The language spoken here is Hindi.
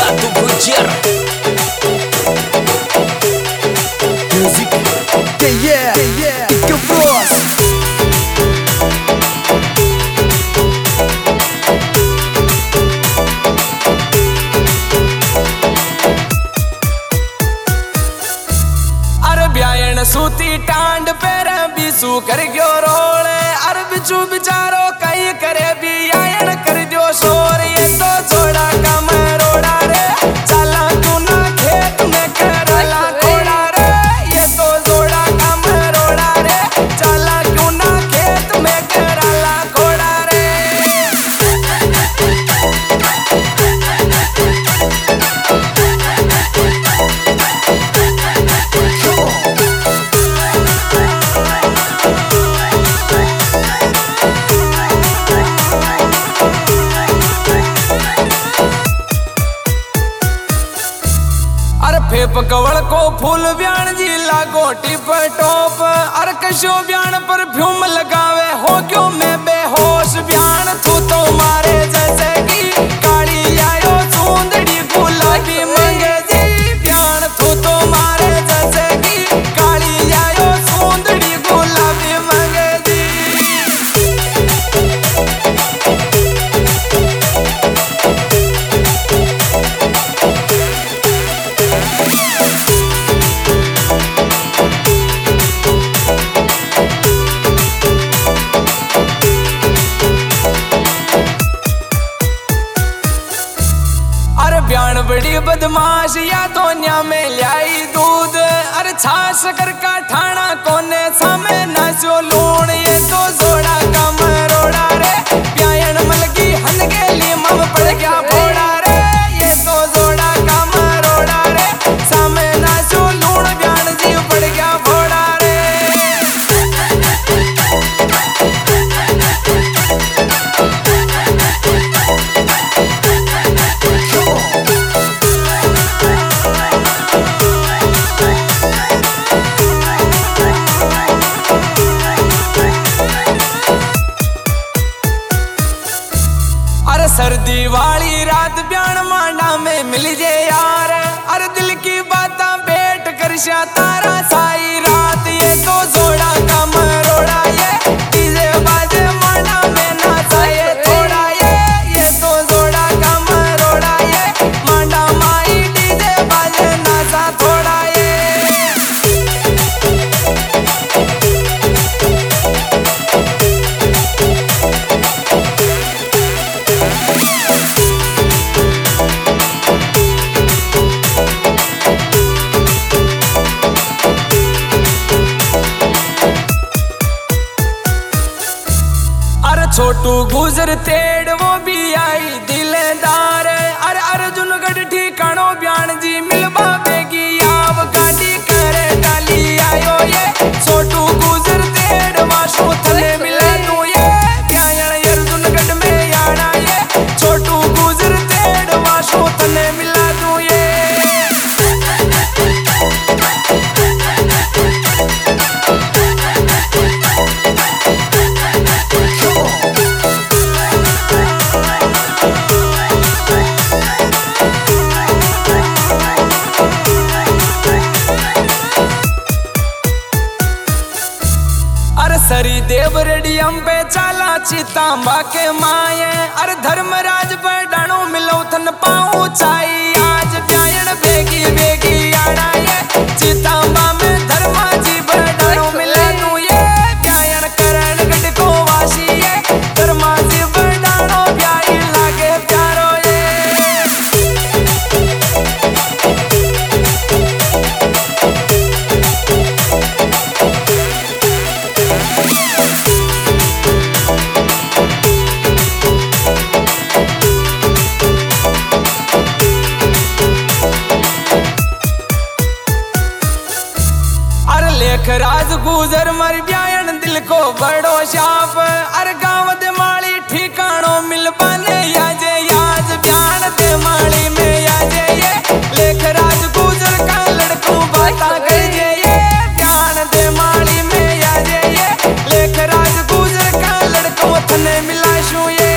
Dato Gujar Music yeah que boss. अरे ब्यायन सूती टांड पैर बिसू कर गयो रोल अरे बिचू बिचारो कहीं करे भी आयन कर दियो शोर ये तो छोड़ा कम रोड़ा रे चला तू ना खेत में करला कोड़ा रे ये तो छोड़ा कम रोड़ा रे चला क्यों ना खेत में करला कोड़ा रे। फेप कवल को फूल ब्याण जी लागो टिप टॉप अर कशो ब्याण परफ्यूम लगावे हो क्यों मैं बेहोश ब्याण तू तो मारे जैसे की काली आयो सुंदरी गुलाबी मंगे जी ब्याण तू तो मारे जैसे की काली आयो सुंदरी गुलाबी मंगे जी। ब्याण बड़ी बदमाश या तो न्या में लाई दूध अरे छाछ कर का ठाणा कोने सामे नाचो लूण ये तो जोड़ा कम रोड़ा रे ब्यायन मलगी हन गेली मम पड़ गया फोड़ा रे ये तो जोड़ा कम रोड़ा रे सामे नाचो लूण ब्याण जी पड़ गया फोड़ा रे। सर्दी वाली रात ब्याण मांडा में मिल जे यार अरे दिल की बाता बैठ कर तारा साई रात ये तो जोड़ा कम रोड़ा ये डीजे बाजे मांडा में नाचा ये थोड़ा ये तो जोड़ा कम रोड़ा ये मांडा माई डीजे बाजे नाचा थोड़ा ये। छोटू गुजर तेड़ वो भी आई दिलदार अरे अर्जुन गढ़ ठिकानो ब्याण जी मिलबा बेगी आव गाड़ी करे डाली आयो ये छोटू गुजर तेड़ वाशो थले मिले तू ये ब्यायन अर्जुन गढ़ में आना ये छोटू गुजर तेड़ वाशो थले मिला तू ये। सरी देव रेडियम पे चाला चितांबा के माये अरे धर्मराज पर डाणो मिलो थन पाऊ चाई आज ब्यायन बेगी बेगी आना ये चितांबा में धर्मा जी पर डाणो मिले तू ये ब्यायन करण गढ़ को वासी ये धर्मा जी पर डाणो ब्याई लागे प्यारो ये। राज गुजर मर ब्यायन दिल को बड़ो शाप अरे गाँव दे माली ठिकानो मिल पाने याजे याज ब्यान दे माली में याजे ये लेख राज गुजर का लड़को बाता कर जे ये ब्यान दे माली में याजे ये लेख राज गुजर का लड़को थने मिला शू ये।